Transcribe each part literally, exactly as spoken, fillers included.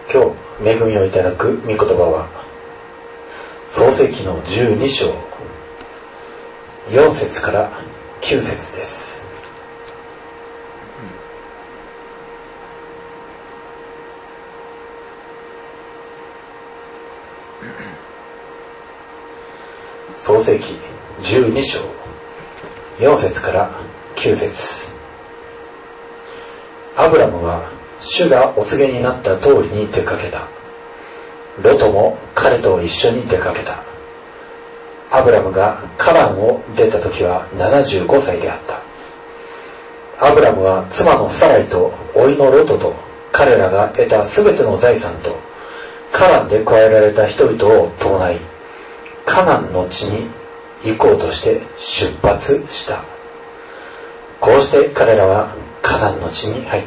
今日恵みをいただく御言葉は創世記のじゅうに章よん節からきゅう節です。創世記じゅうに章よん節からきゅう節。アブラムは主がお告げになった通りに出かけた。ロトも彼と一緒に出かけた。アブラムがカナンを出た時はななじゅうごさいであった。アブラムは妻のサライと甥のロトと彼らが得たすべての財産とカナンで加えられた人々を伴い、カナンの地に行こうとして出発した。こうして彼らはカナンの地に入った。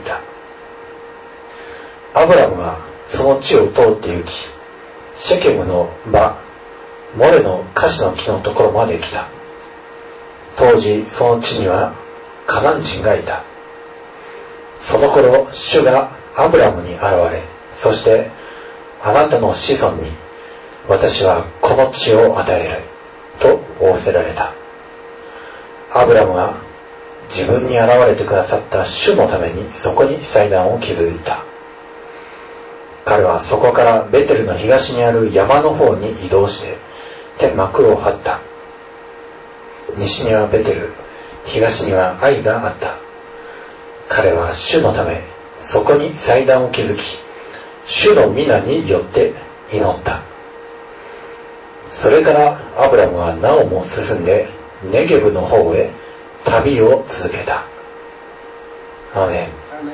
アブラムはその地を通って行き、シェケムの場モレのカシの木のところまで来た。当時その地にはカナン人がいた。その頃主がアブラムに現れ、そしてあなたの子孫に私はこの地を与えると仰せられた。アブラムは自分に現れてくださった主のためにそこに祭壇を築いた。彼はそこからベテルの東にある山の方に移動して天幕を張った。西にはベテル、東にはアイがあった。彼は主のためそこに祭壇を築き、主の皆によって祈った。それからアブラムはなおも進んでネゲブの方へ旅を続けた。アーメン。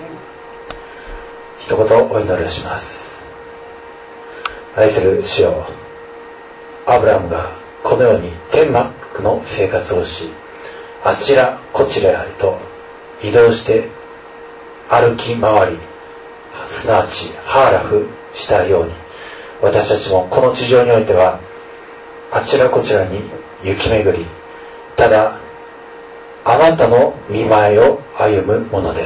一言お祈りをします。愛する主よ、アブラムがこのように天幕の生活をし、あちらこちらへと移動して歩き回り、すなわちハーラフしたように、私たちもこの地上においてはあちらこちらに行き巡り、ただあなたの御前を歩むものです。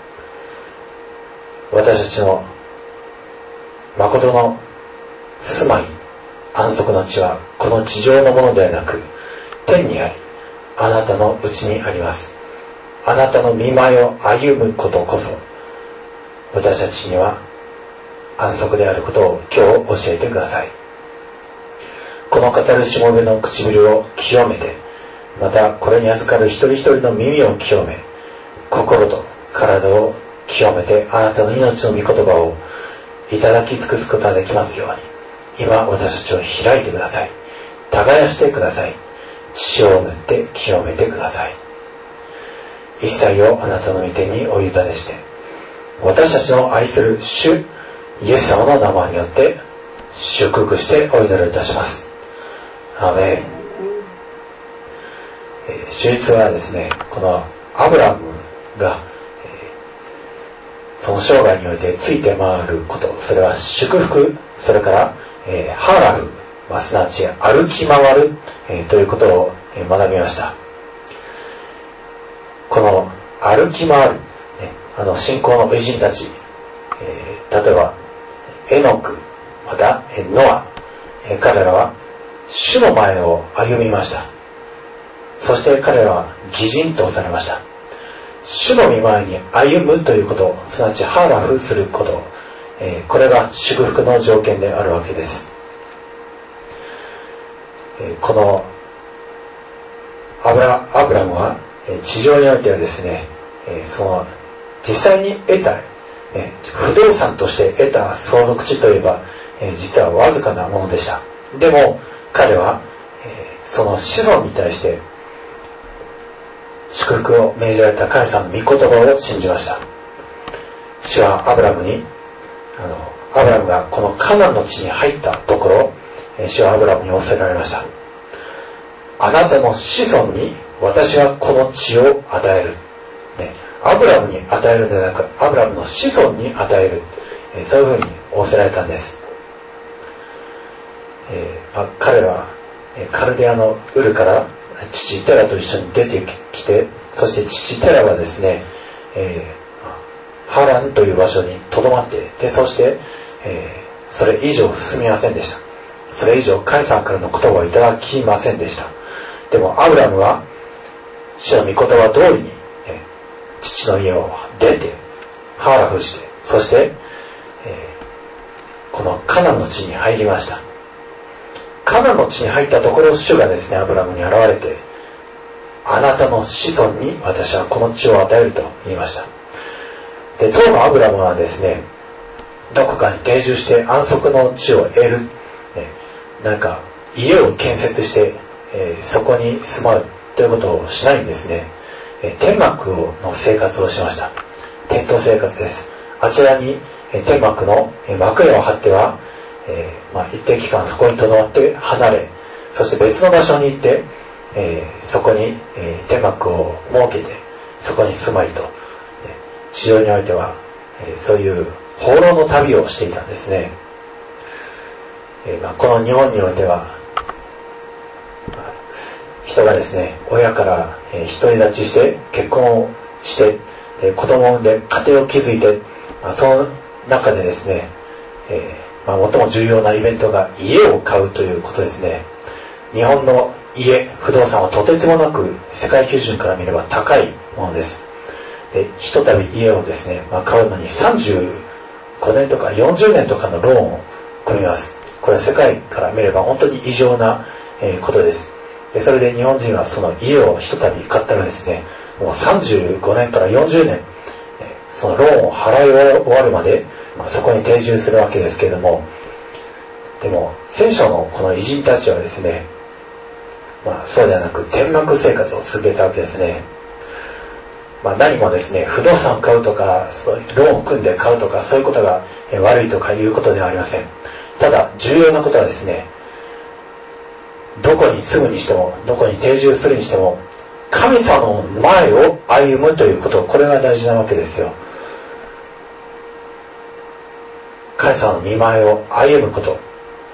私たちの誠の住まい、安息の地はこの地上のものではなく天にあり、あなたのうちにあります。あなたの御前を歩むことこそ私たちには安息であることを今日教えてください。この語るしもべの唇を清めて、またこれに預かる一人一人の耳を清め、心と体を清めて、あなたの命の御言葉をいただき尽くすことができますように、今私たちを開いてください。耕してください。血を塗って清めてください。一切をあなたの御手にお委ねして、私たちの愛する主イエス様の名前によって祝福してお祈りいたします。アーメン。えー、主日はですね、このアブラムが、えー、その生涯においてついて回ること、それは祝福、それから、えー、ハーラフ、まあ、すなわち歩き回る、えー、ということを、えー、学びました。この歩き回る、ね、あの信仰の偉人たち、えー、例えばエノク、またノア、えー、彼らは主の前を歩みました。そして彼らは義人とされました。主の御前に歩むということ、すなわちハーラフすること、えー、これが祝福の条件であるわけです。えー、このアブラ、アブラムは地上においてはですね、えー、その実際に得た、えー、不動産として得た相続地といえば、えー、実はわずかなものでした。でも彼は、えー、その子孫に対して祝福を命じられた神様の御言葉を信じました。主はアブラムに、あのアブラムがこのカナンの地に入ったところ、えー、主はアブラムに仰せられました。あなたの子孫に私はこの地を与える、ね、アブラムに与えるのではなくアブラムの子孫に与える、えー、そういうふうに仰せられたんです。えーまあ、彼らはカルデアのウルから父テラと一緒に出てきて、そして父テラはですね、えー、ハランという場所にとどまって、でそして、 えー、それ以上進みませんでした。それ以上神様からの言葉をいただきませんでした。でもアブラムは主の御言葉通りに、えー、父の家を出てハーラフして、そして、えー、このカナンの地に入りました。カナンの地に入ったところ、主がですね、アブラムに現れて、あなたの子孫に私はこの地を与えると言いました。で、当のアブラムはですね、どこかに定住して安息の地を得る、ね、なんか家を建設して、えー、そこに住まうということをしないんですね。えー、天幕の生活をしました。テント生活です。あちらに、えー、天幕の、えー、幕屋を張っては、えーまあ、一定期間そこに留まって離れ、そして別の場所に行って、えー、そこに、えー、天幕を設けてそこに住まいと、えー、地上においては、えー、そういう放浪の旅をしていたんですね。えーまあ、この日本においては、まあ、人がですね、親から、えー、独り立ちして結婚をして、えー、子供を産んで家庭を築いて、まあ、その中でですね、えーまあ、最も重要なイベントが家を買うということですね。日本の家、不動産はとてつもなく世界基準から見れば高いものです。で、ひとたび家をですね、まあ、買うのにさんじゅうごねんとかよんじゅうねんとかのローンを組みます。これは世界から見れば本当に異常な、えー、ことです。で、それで日本人はその家をひとたび買ったらですね、もうさんじゅうごねんからよんじゅうねん、そのローンを払い終わるまで、まあ、そこに定住するわけですけれども、でも聖書のこの偉人たちはですね、まあ、そうではなく天幕生活を続けたわけですね。まあ、何もですね、不動産を買うとか、そういうローンを組んで買うとか、そういうことが悪いとかいうことではありません。ただ重要なことはですね、どこに住むにしても、どこに定住するにしても、神様の前を歩むということ、これが大事なわけですよ。神様の御前を歩むこと、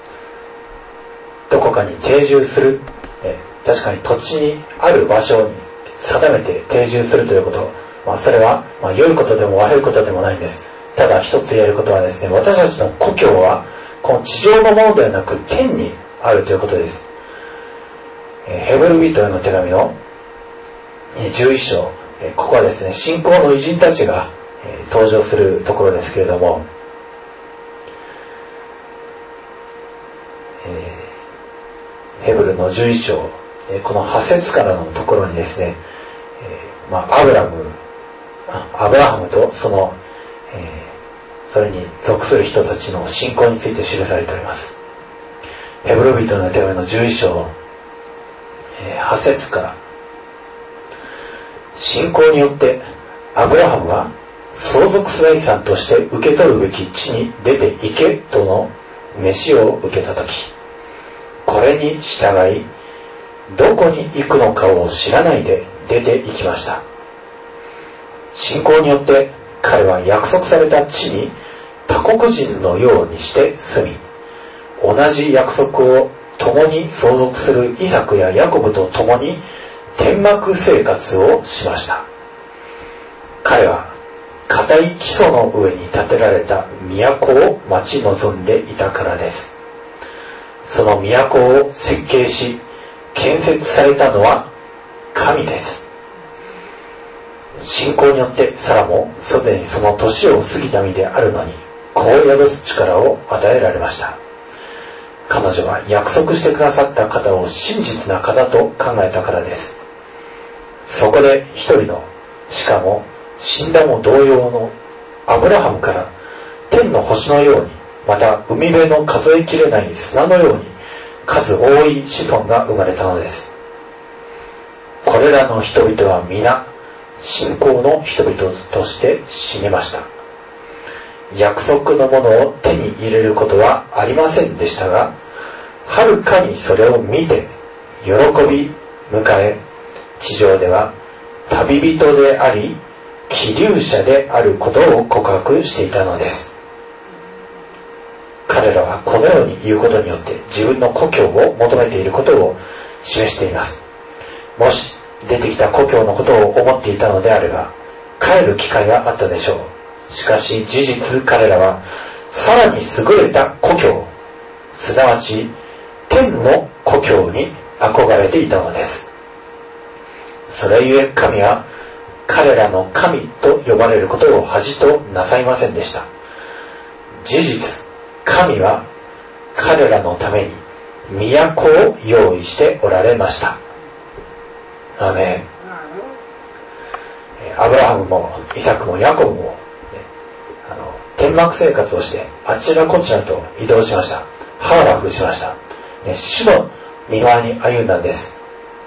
どこかに定住する、え確かに土地にある場所に定めて定住するということ、まあ、それは、まあ、良いことでも悪いことでもないんです。ただ一つ言えることはですね、私たちの故郷はこの地上のものではなく天にあるということです。えヘブル人への手紙のじゅういっ章、えここはですね、信仰の偉人たちが、え登場するところですけれども、えー、ヘブルのじゅういっ章、えこのは節からのところにですね、えーまあ、アブラムアブラハムとその、えー、それに属する人たちの信仰について記されております。ヘブル人の手紙のじゅういっ章、えー、は節から、信仰によってアブラハムは相続財産として受け取るべき地に出て行けとの召しを受けたとき、これに従いどこに行くのかを知らないで出て行きました。信仰によって彼は約束された地に他国人のようにして住み、同じ約束を共に相続するイサクやヤコブと共に天幕生活をしました。彼は固い基礎の上に建てられた都を待ち望んでいたからです。その都を設計し建設されたのは神です。信仰によってサラもすでにその年を過ぎた身であるのに子を宿す力を与えられました。彼女は約束してくださった方を真実な方と考えたからです。そこで一人の、しかも死んだも同様のアブラハムから天の星のように、また海辺の数えきれない砂のように数多い子孫が生まれたのです。これらの人々は皆信仰の人々として死にました。約束のものを手に入れることはありませんでしたが、はるかにそれを見て喜び迎え、地上では旅人であり寄留者であることを告白していたのです。彼らはこのように言うことによって自分の故郷を求めていることを示しています。もし出てきた故郷のことを思っていたのであれば帰る機会があったでしょう。しかし事実彼らはさらに優れた故郷、すなわち天の故郷に憧れていたのです。それゆえ神は彼らの神と呼ばれることを恥となさいませんでした。事実、神は彼らのために都を用意しておられました。アーメン。アブラハムもイサクもヤコブも、ね、あの天幕生活をしてあちらこちらと移動しました。ハーラフしました、ね、主の御前に歩んだんです。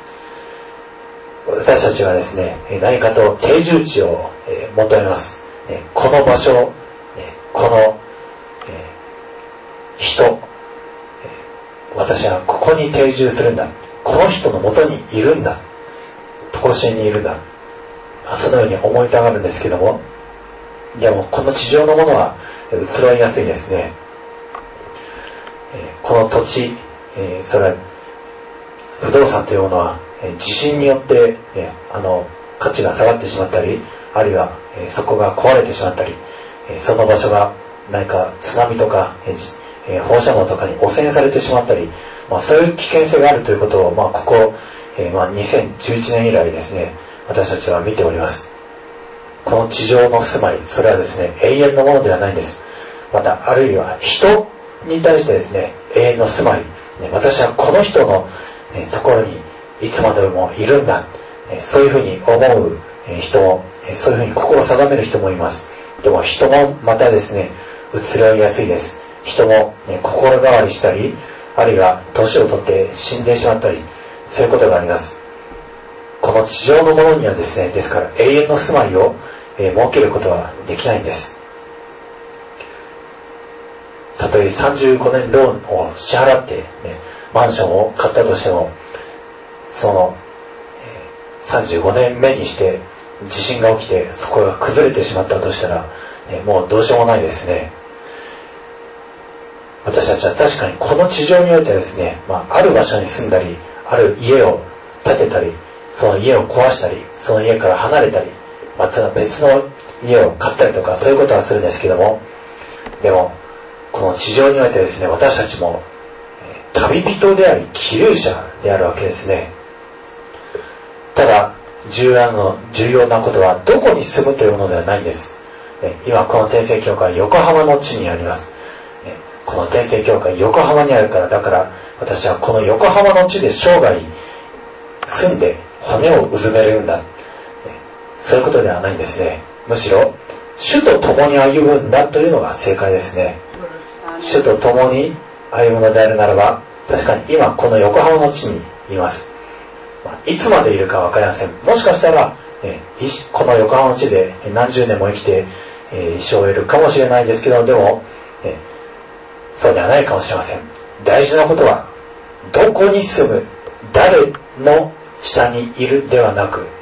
私たちはですね、何かと定住地を求めます。この場所、この人、私はここに定住するんだ。この人のもとにいるんだ。常しえにいるんだ。そのように思いたがるんですけども、でもこの地上のものは移ろいやすいですね。この土地、それは不動産というものは地震によって、ね、あの価値が下がってしまったり、あるいは、えー、そこが壊れてしまったり、えー、その場所が何か津波とか、えーえー、放射能とかに汚染されてしまったり、まあ、そういう危険性があるということを、まあ、ここ、えーまあ、にせんじゅういちねん以来ですね、私たちは見ております。この地上の住まい、それはですね、永遠のものではないんです。またあるいは人に対してですね、永遠の住まい、ね、私はこの人の、ね、ところにいつまでもいるんだ、そういうふうに思う人も、そういうふうに心を定める人もいます。でも人もまたですね、移ろいやすいです。人も、ね、心変わりしたり、あるいは年を取って死んでしまったり、そういうことがあります。この地上のものにはですね、ですから永遠の住まいを、えー、設けることはできないんです。たとえさんじゅうごねんローンを支払って、ね、マンションを買ったとしても、その、えー、さんじゅうごねんめにして地震が起きてそこが崩れてしまったとしたら、ね、もうどうしようもないですね。私たちは確かにこの地上においてはですね、まあ、ある場所に住んだり、ある家を建てたり、その家を壊したり、その家から離れたり、また別の家を買ったりとか、そういうことはするんですけども、でもこの地上においてですね、私たちも旅人であり寄留者であるわけですね。ただ重要な、重要なことはどこに住むというものではないんです。今この天聖教会横浜の地にあります。この天聖教会横浜にあるから、だから私はこの横浜の地で生涯住んで骨をうずめるんだ、そういうことではないんですね。むしろ主と共に歩むんだというのが正解ですね。主と共に歩むのであるならば、確かに今この横浜の地にいます。まあ、いつまでいるかわかりません。もしかしたら、ね、この横浜の地で何十年も生きて、えー、一生を得るかもしれないんですけど、でも、ね、そうではないかもしれません。大事なことは、どこに住む、誰の下にいるではなく、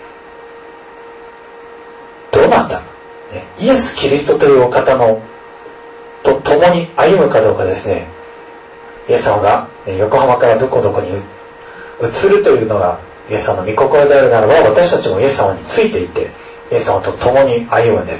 どなた、ね、イエス・キリストというお方のと共に歩むかどうかですね。イエス様が横浜からどこどこに移るというのがイエス様の御心であるならば、私たちもイエス様についていってイエス様と共に歩むんです。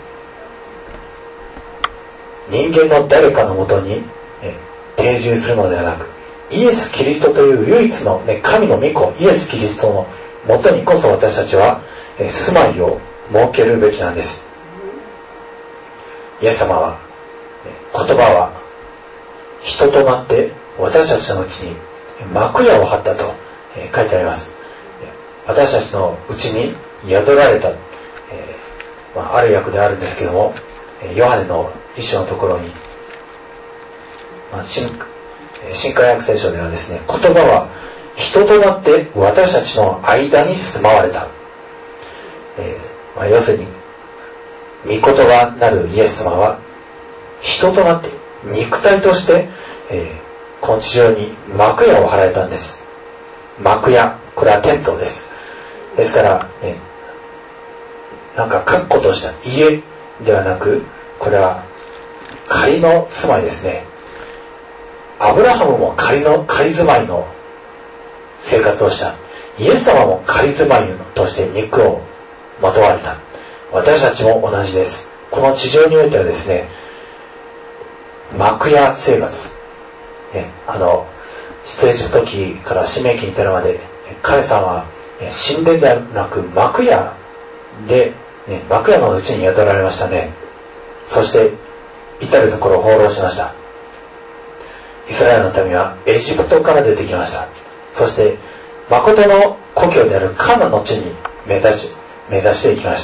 人間の誰かのもとに定住するのではなく、イエス・キリストという唯一の、ね、神の御子イエス・キリストのもとにこそ私たちは住まいを設けるべきなんです。イエス様は言葉は人となって私たちのうちに幕屋を張ったと書いてあります。私たちのうちに宿られた、えーまあ、ある訳であるんですけども、ヨハネの一章のところに、まあ、新, 新海訳聖書ではですね、言葉は人となって私たちの間に住まわれた、えーまあ、要するに御言葉なるイエス様は人となって肉体として、えー、この地上に幕屋を張られたんです。幕屋、これはテントです。ですから、ね、なんか確固とした家ではなく、これは仮の住まいですね。アブラハムも仮の仮住まいの生活をした。イエス様も仮住まいとして肉をまとわれた。私たちも同じです。この地上においてはですね、 幕屋生活、ね、あの出エジプト記から使命記に至るまで神様は神殿ではなく幕屋で、ね、幕屋のうちに宿られましたね。そして至るところを放浪しました。イスラエルの民はエジプトから出てきました。そして誠の故郷であるカナンの地に目指し目指していきました。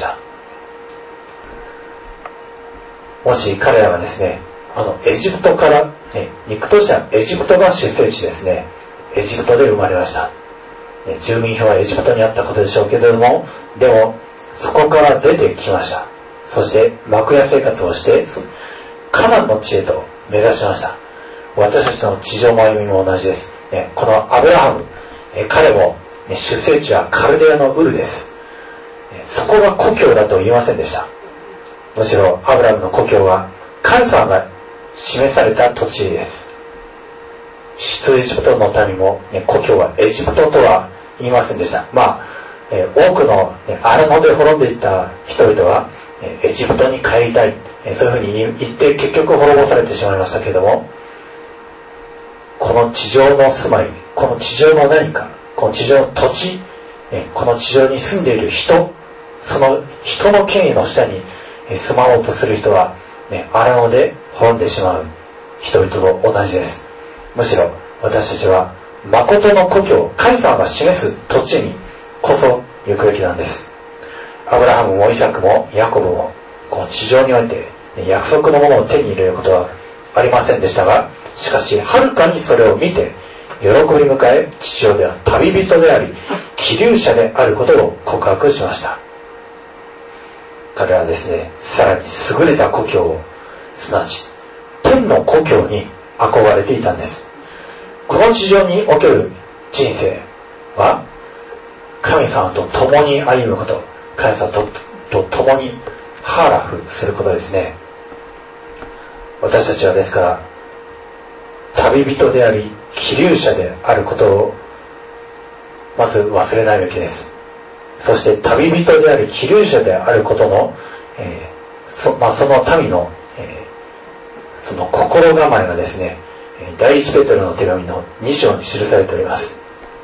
もし彼らはですね、あのエジプトから、ね、肉としてはエジプトが出生地ですね。エジプトで生まれました。ね、住民票はエジプトにあったことでしょうけれども、でもそこから出てきました。そして幕屋生活をしてカナンの地へと目指しました。私たちの地上の歩みも同じです。ね、このアブラハム、え彼も、ね、出生地はカルデアのウルです。ね、そこが故郷だと言いませんでした。むしろアブラハムの故郷は神様が示された土地です。出エジプトの民も、ね、故郷はエジプトとは言いませんでした。まあ、え多くの、ね、荒野で滅んでいった人々は、ね、エジプトに帰りたい、ね、そういうふうに言って結局滅ぼされてしまいましたけれども、この地上の住まい、この地上の何か、この地上の土地、ね、この地上に住んでいる人、その人の権威の下に住まおうとする人は、ね、荒野で滅んでしまう人々と同じです。むしろ私たちは誠の故郷、神様が示す土地にこそ行くべきなんです。アブラハムもイサクもヤコブもこの地上において約束のものを手に入れることはありませんでしたが、しかしはるかにそれを見て喜び迎え、地上では旅人であり寄留者であることを告白しました。彼はですね、さらに優れた故郷を、すなわち天の故郷に憧れていたんです。この地上における人生は神様と共に歩むこと、神様とと共にハーラフすることですね。私たちはですから旅人であり寄留者であることをまず忘れないべきです。そして旅人であり寄留者であることの、えーそまあ、その民の、えー、その心構えがですね、第一ペテロの手紙のに章に記されております。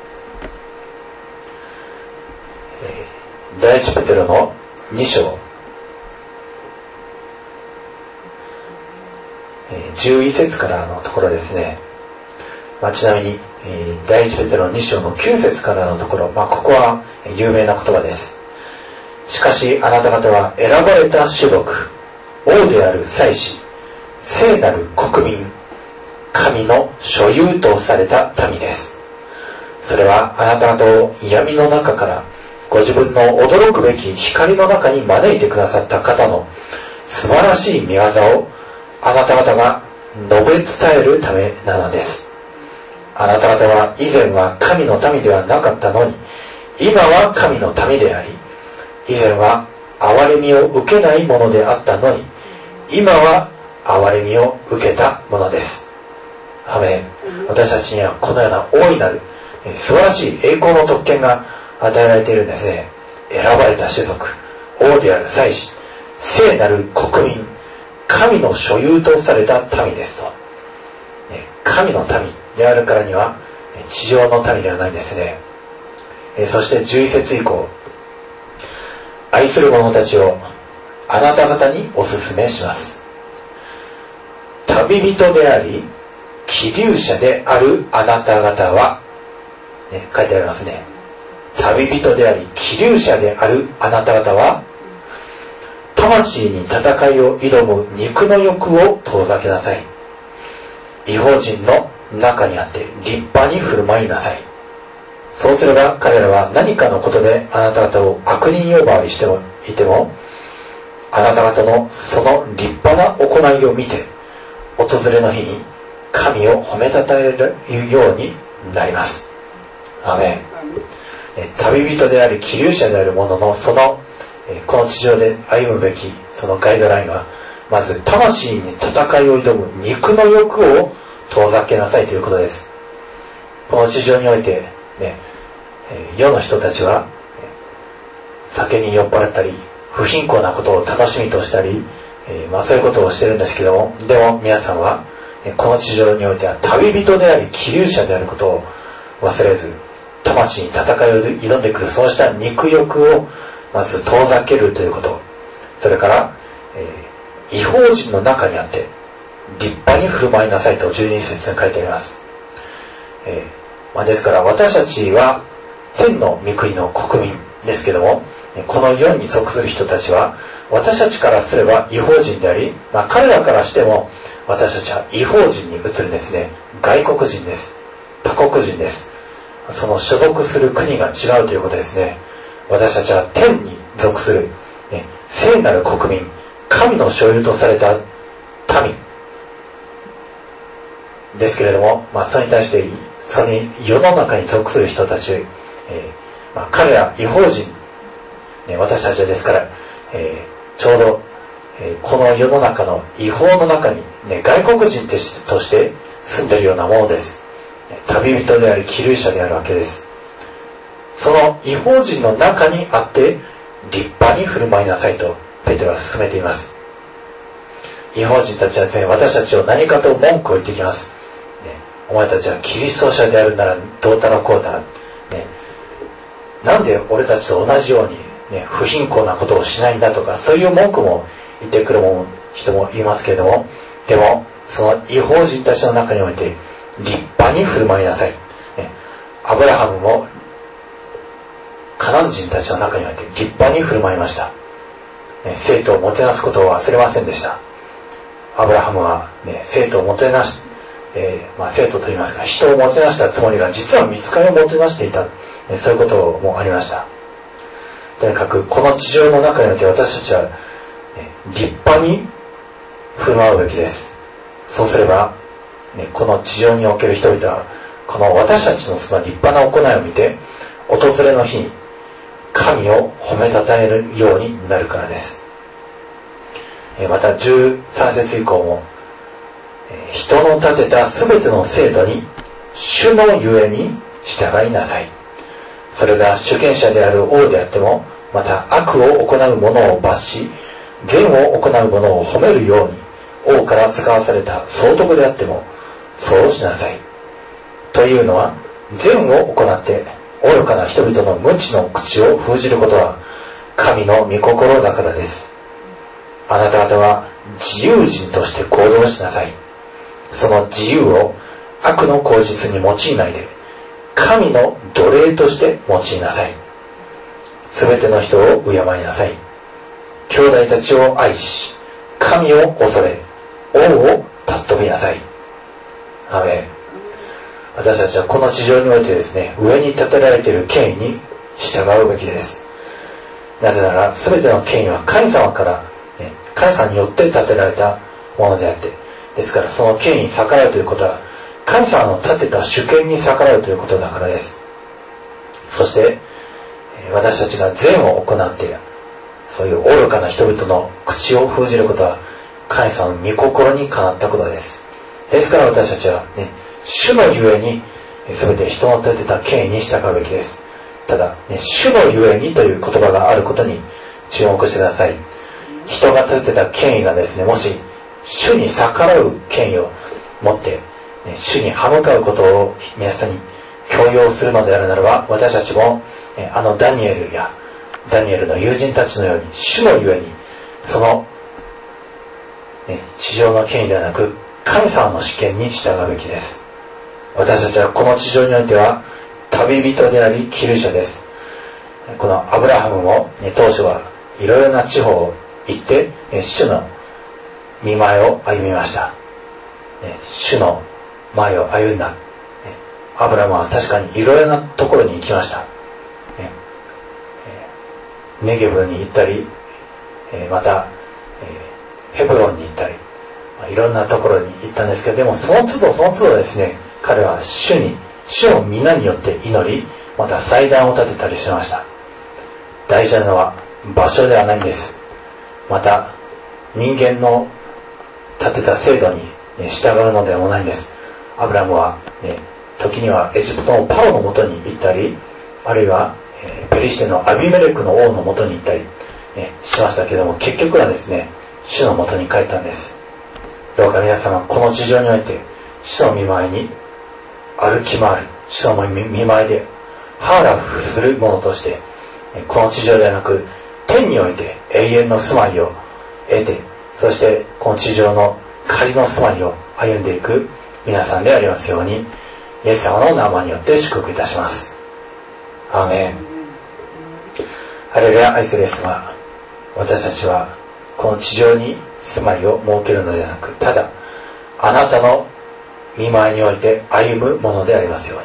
えー、第一ペテロのに章、えー、じゅういち節からのところですね。まあ、ちなみに、えー、第一ペテロのに章のきゅう節からのところ、まあ、ここは有名な言葉です。しかしあなた方は選ばれた種族、王である祭司、聖なる国民、神の所有とされた民です。それはあなた方を闇の中からご自分の驚くべき光の中に招いてくださった方の素晴らしい御業をあなた方が述べ伝えるためなのです。あなた方は以前は神の民ではなかったのに、今は神の民であり、以前は憐れみを受けないものであったのに、今は憐れみを受けたものです。アメン。私たちにはこのような大いなる素晴らしい栄光の特権が与えられているんですね。選ばれた種族、王である祭司、聖なる国民、神の所有とされた民ですと。神の民であるからには地上の民ではないんですね。そしてじゅういち節以降、愛する者たちをあなた方にお勧めします。旅人であり寄留者であるあなた方は、ね、書いてありますね。旅人であり寄留者であるあなた方は、魂に戦いを挑む肉の欲を遠ざけなさい。異邦人の中にあって立派に振る舞いなさい。そうすれば彼らは何かのことであなた方を悪人呼ばわりしてもいても、あなた方のその立派な行いを見て、訪れの日に神を褒めたたえるようになります。アーメン。旅人であり寄留者である者のそのこの地上で歩むべきそのガイドラインは、まず魂に戦いを挑む肉の欲を遠ざけなさいということです。この地上においてね、世の人たちは酒に酔っ払ったり不貧困なことを楽しみとしたり、まあそういうことをしてるんですけども、でも皆さんはこの地上においては旅人であり気流者であることを忘れず、魂に戦いを挑んでくるそうした肉欲をまず遠ざけるということ、それから、えー、異邦人の中にあって立派に振る舞いなさいとじゅうに節に書いてあります。えーまあ、ですから私たちは天の御国の国民ですけども、この世に属する人たちは私たちからすれば異邦人であり、まあ、彼らからしても私たちは異邦人に移るんですね。外国人です。他国人です。その所属する国が違うということですね。私たちは天に属する、ね、聖なる国民、神の所有とされた民ですけれども、まあ、それに対してその世の中に属する人たち、えーまあ、彼ら異邦人、ね、私たちはですから、えー、ちょうど、えー、この世の中の異邦の中に、ね、外国人として住んでいるようなものです。旅人であり気流者であるわけです。その異邦人の中にあって立派に振る舞いなさいとペテロは進めています。異邦人たちはですね、私たちを何かと文句を言ってきます、ね、お前たちはキリスト者であるならどうたらこうたら、ね、なんで俺たちと同じように、ね、不貧困なことをしないんだとか、そういう文句も言ってくる人もいますけれども、でもその異邦人たちの中において立派に振る舞いなさい、ね、アブラハムもカナン人たちの中において立派に振る舞いました、ね、生徒をもてなすことを忘れませんでした。アブラハムは、ね、生徒をもてなし、えーまあ、生徒といいますか人をもてなしたつもりが実は御使いをもてなしていた、ね、そういうこともありました。とにかくこの地上の中において私たちは、ね、立派に振る舞うべきです。そうすれば、ね、この地上における人々はこの私たちのその立派な行いを見て訪れの日に神を褒めたたえるようになるからです。またじゅうさん節以降も、人の立てたすべての制度に主のゆえに従いなさい。それが主権者である王であっても、また悪を行う者を罰し善を行う者を褒めるように王から使わされた総督であってもそうしなさい。というのは善を行って愚かな人々の無知の口を封じることは神の御心だからです。あなた方は自由人として行動しなさい。その自由を悪の口実に用いないで神の奴隷として用いなさい。すべての人を敬いなさい。兄弟たちを愛し神を恐れ王を尊びなさい。アメン。私たちはこの地上においてですね、上に立てられている権威に従うべきです。なぜならすべての権威は神様から、ね、神様によって立てられたものであって、ですからその権威に逆らうということは神様の立てた主権に逆らうということだからです。そして私たちが善を行ってそういう愚かな人々の口を封じることは神様の御心にかなったことです。ですから私たちはね、主のゆえに全て人の立てた権威に従うべきです。ただ、ね、主のゆえにという言葉があることに注目してください。人が立てた権威がですね、もし主に逆らう権威を持って、ね、主に歯向かうことを皆さんに強要するのであるならば、私たちも、ね、あのダニエルやダニエルの友人たちのように主のゆえにその、ね、地上の権威ではなく神様の主権に従うべきです。私たちはこの地上においては旅人であり寄留者です。このアブラハムも、ね、当初はいろいろな地方を行って、ね、主の御前を歩みました、ね、主の前を歩んだ、ね、アブラハムは確かにいろいろなところに行きました、ね、ネゲブに行ったり、またヘブロンに行ったり、いろんなところに行ったんですけど、でもその都度その都度ですね、彼は主に主の皆によって祈り、また祭壇を建てたりしました。大事なのは場所ではないんです。また人間の立てた制度に、ね、従うのではないんです。アブラムは、ね、時にはエジプトのパロのもとに行ったり、あるいは、えー、ペリシテのアビメレクの王のもとに行ったり、ね、しましたけども、結局はですね、主のもとに帰ったんです。 どうか皆様この地上において主の御前に歩き回る、主の御前でハーラフする者として、この地上ではなく天において永遠の住まいを得て、そしてこの地上の仮の住まいを歩んでいく皆さんでありますように、イエス様の名前によって祝福いたします。アーメン。ハレルヤ。愛するイエス様、私たちはこの地上に住まいを設けるのではなく、ただあなたの御前において歩むものでありますように、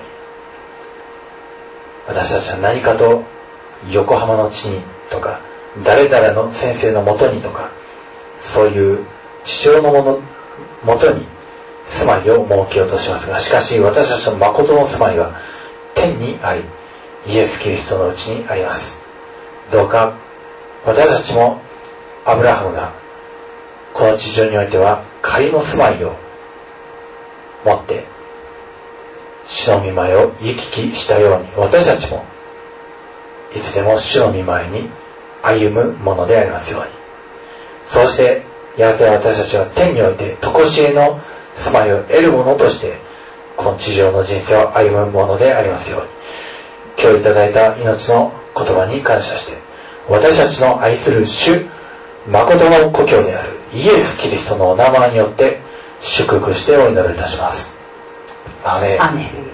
私たちは何かと横浜の地にとか誰々の先生のもとにとか、そういう地上のものもとに住まいを設けようとしますが、しかし私たちの誠の住まいは天にあり、イエス・キリストのうちにあります。どうか私たちもアブラハムがこの地上においては仮の住まいを持って主の御前を行き来したように、私たちもいつでも主の御前に歩むものでありますように。そうしてやがて私たちは天において常しえの住まいを得るものとしてこの地上の人生を歩むものでありますように。今日いただいた命の言葉に感謝して、私たちの愛する主誠の故郷であるイエス・キリストのお名前によって祝福してお祈りいたします。アーメン。 アーメン。